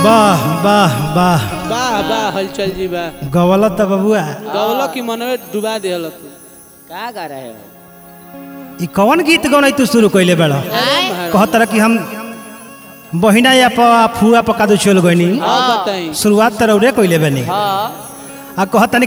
वाह वाह वाह वाह वाह हलचल जी वाह गवला त बबुआ गौलो की मनवे डुबा देहल तू का गा रहे हो? ई कौन गीत गौनाई तू शुरू कइले बड़ा कहतर कि हम बहिना या फुआ पका दो चल गइनी हां बताई शुरुआत त रौरे कइले बनी हाँ आ कहतन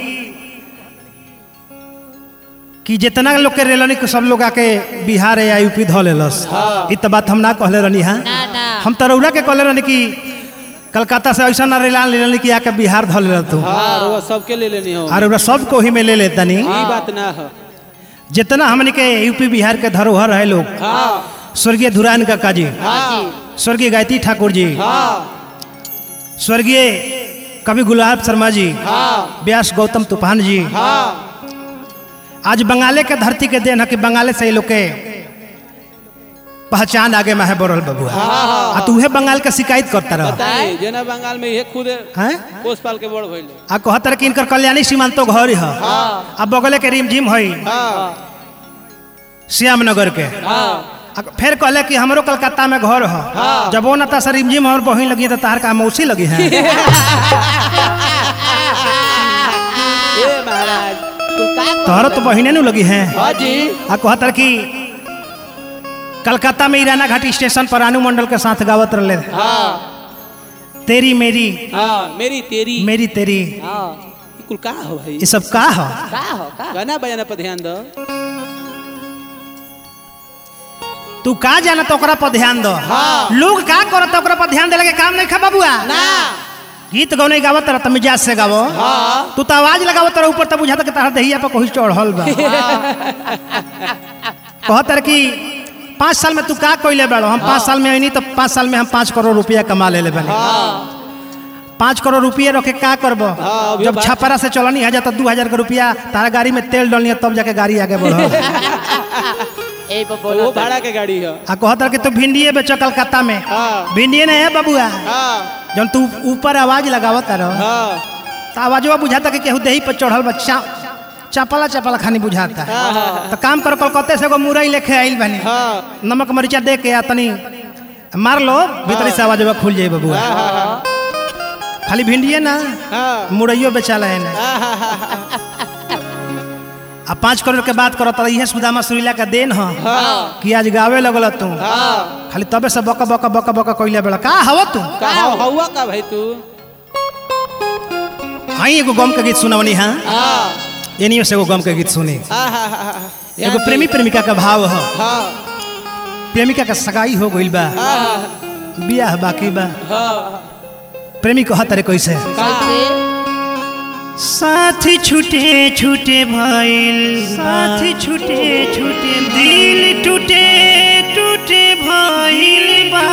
कि जितना लोग के रेलनी के सब लोग आके बिहार या यूपी ध लेलस ई त बात हम ना कहले रहनी हां ना ना हम त रौरा के कहले रहनी कि कलकत्ता से ऐसा ना रेलान लेलनी कि आके बिहार ध लेल तू हां रो सबके ले लेनी हो और सब को ही में ले लेतनी ई बात ना हो जितना हमने के यूपी बिहार के धरोहर है लोग हां स्वर्गीय धुरान काका जी हां स्वर्गीय गायत्री ठाकुर जी हां स्वर्गीय कवि गुलाब शर्मा जी हां व्यास गौतम तूफान जी हां आज बंगाले के धरती के देन है कि बंगाले से ही लोग के पहचान आगे में है बढ़ल बबुआ आ तू है बंगाल के शिकायत करता रह बताई जेना बंगाल में ये खुद हैं कोसपाल के बड़ भइले आ कहतर कि इनकर कल्याणी सीमांतो घर है आ बगले के रिमझिम है हां श्यामनगर के हां आ फिर कहले कि हमरो कलकत्ता में घर है जब वो नता सर रिमझिम और बहिन लगी तो तार का मौसी लगी है ए महाराज तू का तोहर तो बहिने नु लगी है हां जी आ कहतर कि कलकत्ता में ईराना घाटी स्टेशन पर अनु मंडल के साथ गावत रहे हां तेरी मेरी हां मेरी तेरी मेरी तेरी हाँ ई कुल का हो भाई ये सब का है का हो का गाना बजाना पर ध्यान दो तू का जाना तो ओकरा पर ध्यान दो लोग का करत ओकरा पर ध्यान देले के काम नहीं खा बबुआ ना गीत गौने गावत रह त मिजाज से गावो तू तो आवाज लगावत रह ऊपर त बुझाता कि तार दहिया पर कोई चढ़ल बा कहतर कि 5 साल में तू का कइले बाड़ो हम 5 साल में आइनी तो 5 साल में हम 5 करोड़ रुपया कमा लेले बानी 5 करोड़ रुपया रखे का करबो जब छपरा से चलनी है जाता 2000 का रुपया तारा गाड़ी में तेल डालनी तब जाके गाड़ी आगे बढ़ ए बोलो वो भाड़ा के गाड़ी है आ कहतर कि तू भिंडिये बेचो कलकत्ता में भिंडिये नहीं है बबुआ हां जब तू ऊपर आवाज लगावत रहो हां तो आवाजवा बुझाता कि केहू देही पर चढ़ल बच्चा चपला चपला खानी बुझाता तो काम करो कलकत्ते से एगो मुरई लेके आइल बनी हां नमक मरीचा दे के आ तनी मार लो भीतरी से आवाजवा खुल जाई बबुआ खाली भिंडिये ना हां मुरैयो बेचाला है ना आ 5 करोड़ के बात करो तो इहे सुदामा सुरीला का देन ह कि आज गावे लगल तू खाली तबे से बका बका बका बका कइले बेला का हवा तू का हवा का भाई तू हाई एगो गम के गीत सुनवनी हां हां एनियो से एगो गम के गीत सुनी हां एगो प्रेमी प्रेमिका का भाव ह हां प्रेमिका का सगाई हो गइल बा बियाह बाकी बा हां प्रेमी को हतरे कैसे कैसे साथी छूटे छूटे भइल साथी छूटे छूटे दिल टूटे टूटे भइल बा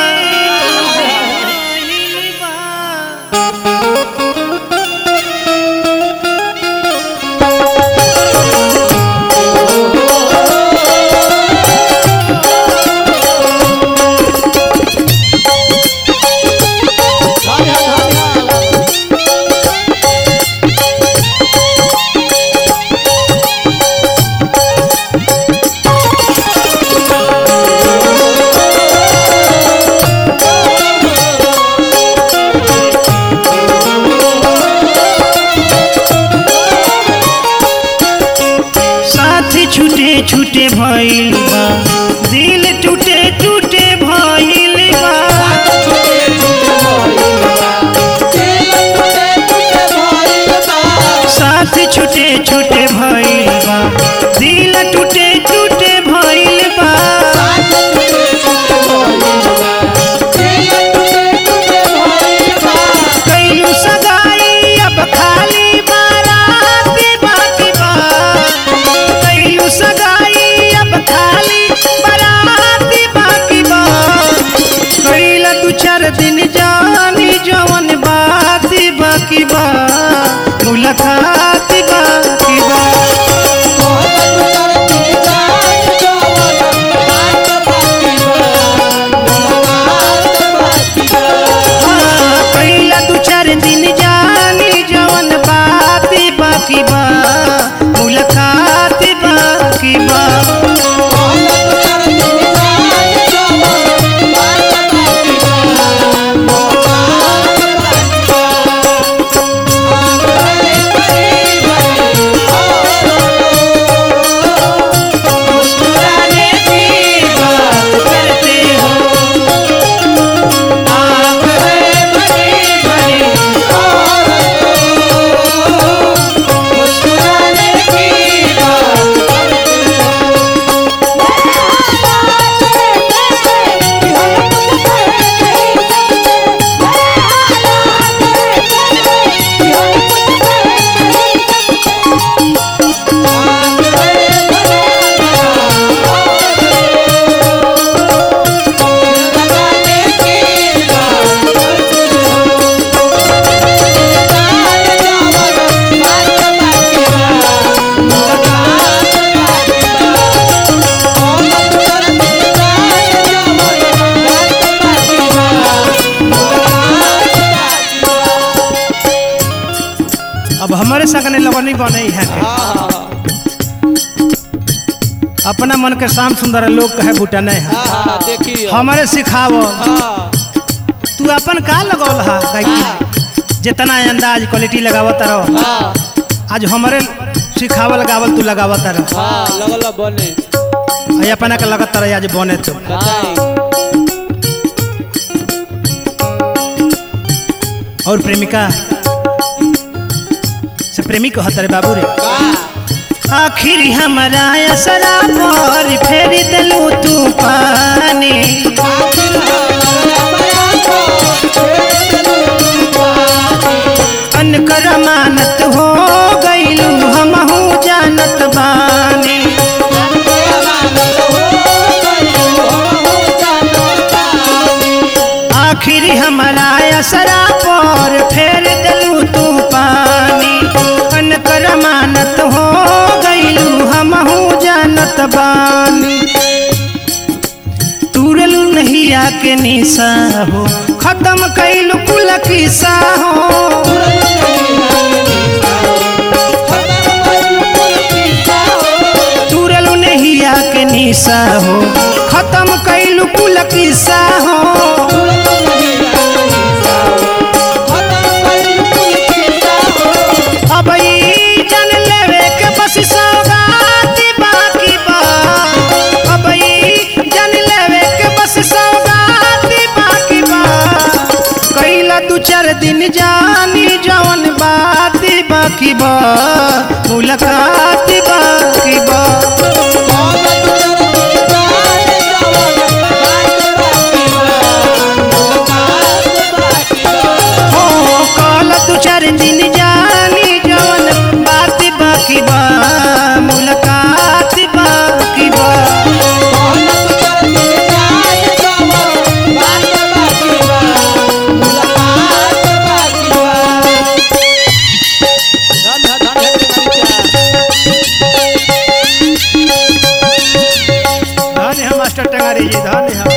छूटे छूटे भइल बा दिल टूटे टूटे भइल बा साथ छूटे छूटे भइल बा दिल टूटे टूटे भइल बा कइलू सगाई अब खाली बारात बाकी बा कइलू सगाई अब खाली बारात बाकी बा कइला 2-4 दिन जानी जवन बात बाकी बा मुलाकात बाकी बा कइला 2-4 दिन जानी जवन बात बाकी बा मुलाकात बाकी बा हमरे संगने लगनी बने है के हाँ अपना मन के शाम सुंदर लोग कहे बूटा नहीं है हाँ देखिए हमारे सिखाओ हाँ तू अपन का लगौल हा गायकी जितना अंदाज क्वालिटी लगावत रहो हाँ आज हमारे सिखावल गावल तू लगावत रहो हाँ लगल बने आई अपना के लगत रहे आज बने तो बताई और प्रेमिका से प्रेमी को हतरे बाबू रे आखिर हमारा असरा पर फेर दलू तू पानी अनकर मानत हो गईलू हमहू जानत बानी आखिर हमारा असरा पर फेर दलू तू पानी अनकर मानत हो गईलू हमहू जानत बानी तुरलू नहिया के निशा हो खत्म कैलू कुल किस्सा हो तुरलू नहिया के निशा हो खत्म कैलू कुल किस्सा हो अब ई जान लेवे के बस सौगात बाकी बा अब ई जान लेवे के बस सौगात बाकी बा कैला दू चार दिन जानी जवन बात बाकी बा मुलाकात बाकी बा हो कैला दू चार दिन जानी जवन बात बाकी बा मुलाकात बाकी बा धन्य है मास्टर टंगारी जी धन्य है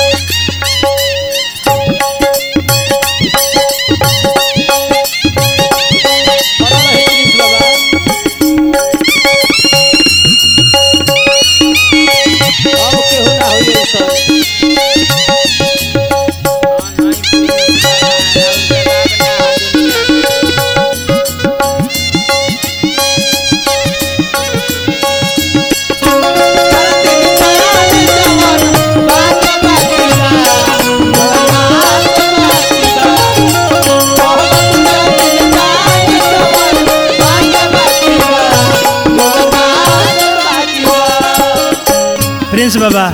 प्रिंस बाबा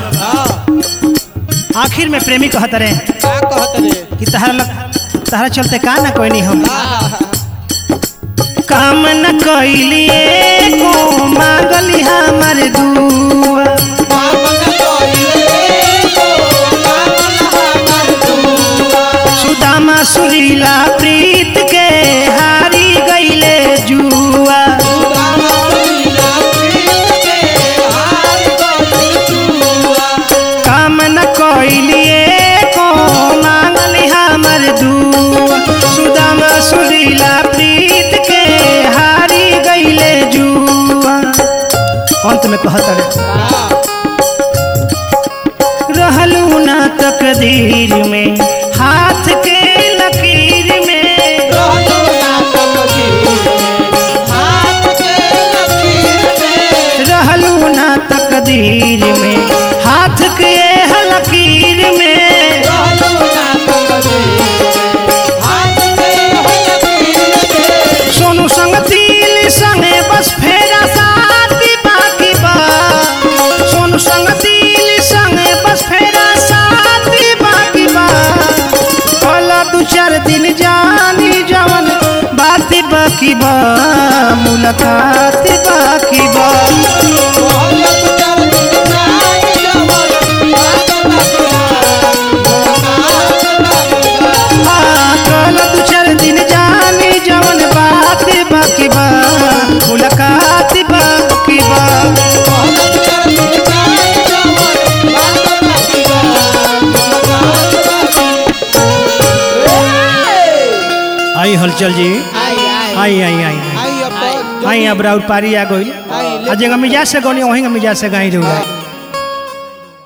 आखिर में प्रेमी कहत रहे कि तहरा चलते का ना कोई नहीं हम काम न कैलिए को मांगली हमार दुआ सुदामा सुरीला प्रीत के हारी गईले जुआ काम न कैलिए को मांगली हमार दुआ सुदामा सुरीला प्रीत के हारी गईले जुआ अंत में कहत रहलू ना तकदीर में हाथ के लकीर में रहलू ना तकदीर में हाथ के लकीर में सोनू संग दिल संगे बस फेरा साथी बाकी बा सोनू संग दिल संगे बस फेरा साथी बाकी बा कला दू चार दिन जानी जवन बात बाकी बा मुलाकात बाकी बा कला दू चार दिन जानी जवन बात बाकी बा मुलाकात बाकी बा आई हलचल जी आई आई आई, आई। आई अब राउर पारी आ गई आई, आज मिजाज से गनी वहीं मिजाज से गाई रहुआ